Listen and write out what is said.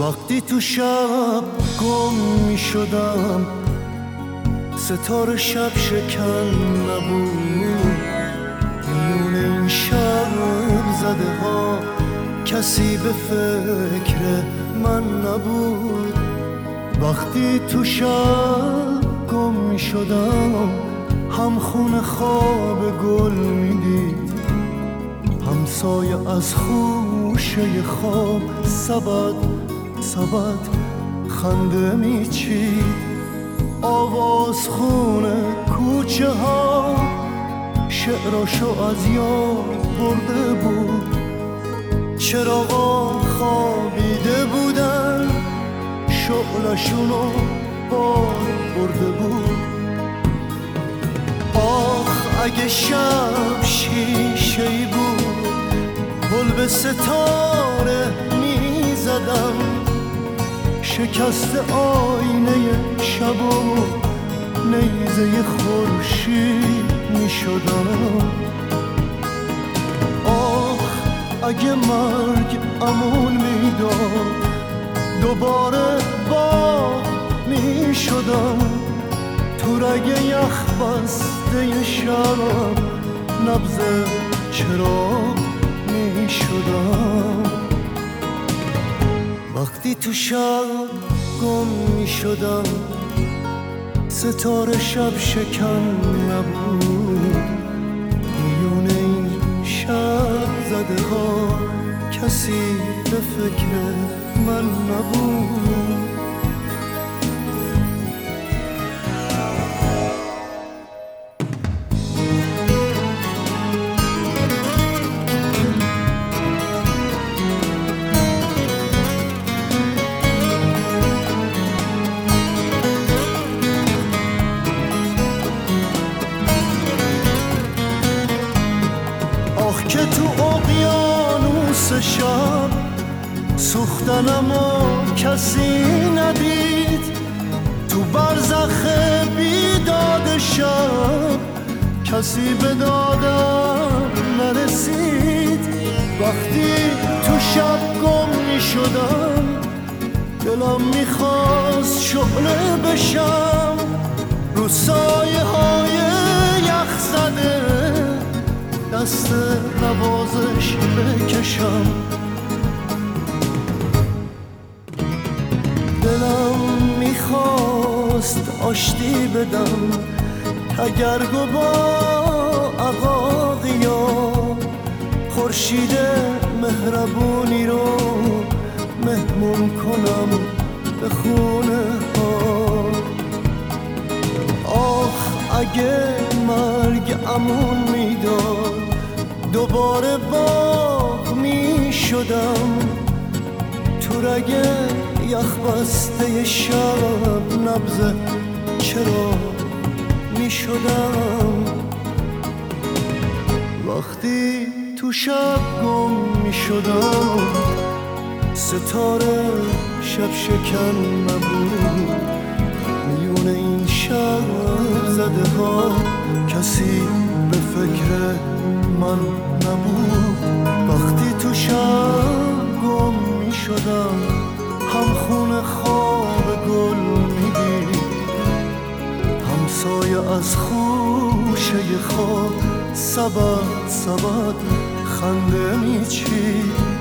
وقتی تو شب گم می شدم، ستاره شب شکن نبود. میون این شب زده ها کسی به فکر من نبود. وقتی تو شب گم می شدم، هم خونه خواب گل می دید، همسایه از خوشه خواب سبد خنده می چید. آواز خونه کوچه ها شعراشو از یاد برده بود. چراغا خوابیده بودن، شعلشونو باد برده بود. آخ اگه شب شیشه‌ای بود، گل به ستاره می زدم، شکست آینه شب و نیزه خورشید می شدم. آخ اگه مرگ امون می داد، دوباره باغ می شدم. تو رگ یخ بسته شب نبض چراغ می شدم. وقتی تو شب گم می شدم، ستاره شب شکن نبود. میون این شب زده ها کسی به فکر من نبود. که تو اقیانوس شب سوختنم و کسی ندید، تو برزخ بیداد شب کسی به دادم نرسید. وقتی تو شب گم می شدم، دلم می خواست شعله بشم، رو سایه های یخ زده دست نوازش بکشم. دلم میخواست آشتی بدم، تگرگ و با عقاقیا خورشید مهربونی رو مهمون کنم به خونه ها. آخ اگه مرگ امون میداد، دوباره باغ می شدم. تو رگ یخ بسته شب نبض چرا می شدم. وقتی تو شب گم می شدم، ستاره شب شکن نبود. میون این شب زده ها کسی به فکر من نبود. وقتی تو شب گم می شدم، هم خونه خواب گل می دید، همسایه از خوشه خواب سبد خنده می چید.